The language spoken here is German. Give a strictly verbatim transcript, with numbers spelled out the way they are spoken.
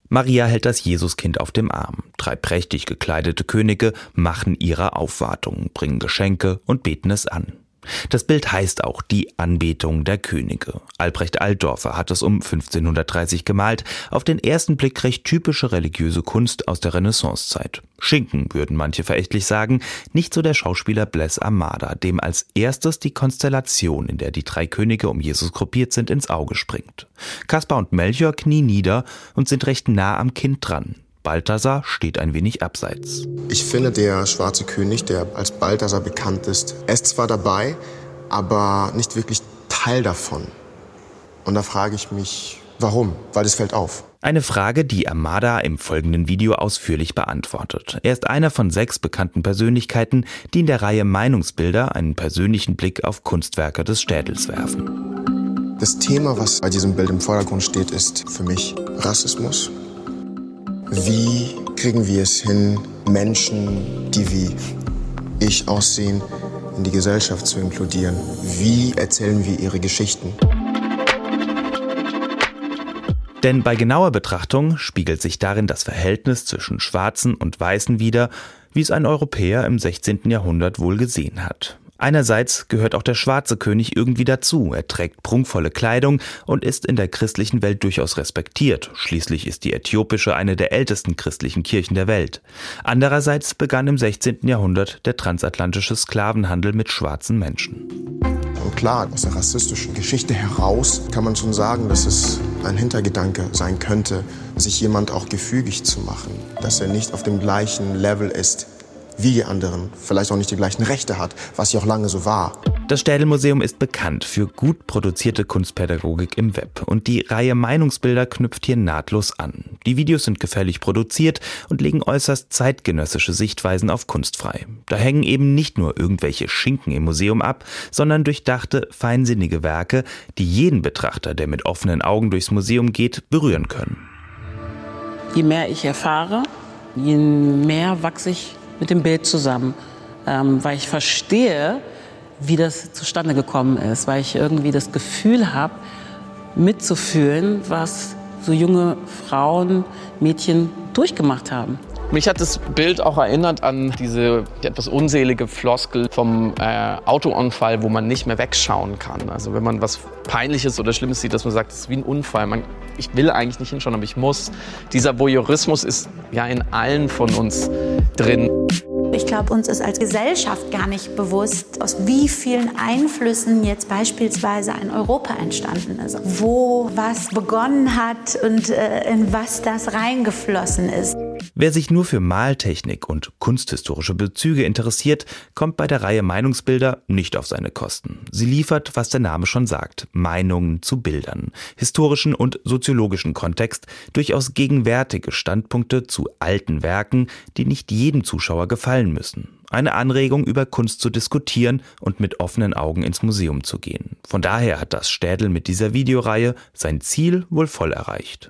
Maria hält das Jesuskind auf dem Arm. Drei prächtig gekleidete Könige machen ihre Aufwartung, bringen Geschenke und beten es an. Das Bild heißt auch die Anbetung der Könige. Albrecht Altdorfer hat es um fünfzehnhundertdreißig gemalt, auf den ersten Blick recht typische religiöse Kunst aus der Renaissancezeit. Schinken, würden manche verächtlich sagen, nicht so der Schauspieler Bless Armada, dem als erstes die Konstellation, in der die drei Könige um Jesus gruppiert sind, ins Auge springt. Kaspar und Melchior knien nieder und sind recht nah am Kind dran. Balthasar steht ein wenig abseits. Ich finde, der schwarze König, der als Balthasar bekannt ist, er ist zwar dabei, aber nicht wirklich Teil davon. Und da frage ich mich, warum? Weil es fällt auf. Eine Frage, die Armada im folgenden Video ausführlich beantwortet. Er ist einer von sechs bekannten Persönlichkeiten, die in der Reihe Meinungsbilder einen persönlichen Blick auf Kunstwerke des Städels werfen. Das Thema, was bei diesem Bild im Vordergrund steht, ist für mich Rassismus. Wie kriegen wir es hin, Menschen, die wie ich aussehen, in die Gesellschaft zu inkludieren? Wie erzählen wir ihre Geschichten? Denn bei genauer Betrachtung spiegelt sich darin das Verhältnis zwischen Schwarzen und Weißen wider, wie es ein Europäer im sechzehnten Jahrhundert wohl gesehen hat. Einerseits gehört auch der schwarze König irgendwie dazu. Er trägt prunkvolle Kleidung und ist in der christlichen Welt durchaus respektiert. Schließlich ist die äthiopische eine der ältesten christlichen Kirchen der Welt. Andererseits begann im sechzehnten Jahrhundert der transatlantische Sklavenhandel mit schwarzen Menschen. Und klar, aus der rassistischen Geschichte heraus kann man schon sagen, dass es ein Hintergedanke sein könnte, sich jemand auch gefügig zu machen. Dass er nicht auf dem gleichen Level ist wie die anderen, vielleicht auch nicht die gleichen Rechte hat, was ja auch lange so war. Das Städel-Museum ist bekannt für gut produzierte Kunstpädagogik im Web und die Reihe Meinungsbilder knüpft hier nahtlos an. Die Videos sind gefällig produziert und legen äußerst zeitgenössische Sichtweisen auf Kunst frei. Da hängen eben nicht nur irgendwelche Schinken im Museum ab, sondern durchdachte, feinsinnige Werke, die jeden Betrachter, der mit offenen Augen durchs Museum geht, berühren können. Je mehr ich erfahre, je mehr wachse ich mit dem Bild zusammen, ähm, weil ich verstehe, wie das zustande gekommen ist, weil ich irgendwie das Gefühl habe, mitzufühlen, was so junge Frauen, Mädchen durchgemacht haben. Mich hat das Bild auch erinnert an diese etwas unselige Floskel vom äh, Autounfall, wo man nicht mehr wegschauen kann. Also wenn man was Peinliches oder Schlimmes sieht, dass man sagt, es ist wie ein Unfall. Man, ich will eigentlich nicht hinschauen, aber ich muss. Dieser Voyeurismus ist ja in allen von uns drin. Ich glaube, uns ist als Gesellschaft gar nicht bewusst, aus wie vielen Einflüssen jetzt beispielsweise ein Europa entstanden ist. Wo was begonnen hat und äh, in was das reingeflossen ist. Wer sich nur für Maltechnik und kunsthistorische Bezüge interessiert, kommt bei der Reihe Meinungsbilder nicht auf seine Kosten. Sie liefert, was der Name schon sagt, Meinungen zu Bildern, historischen und soziologischen Kontext, durchaus gegenwärtige Standpunkte zu alten Werken, die nicht jedem Zuschauer gefallen müssen. Eine Anregung, über Kunst zu diskutieren und mit offenen Augen ins Museum zu gehen. Von daher hat das Städel mit dieser Videoreihe sein Ziel wohl voll erreicht.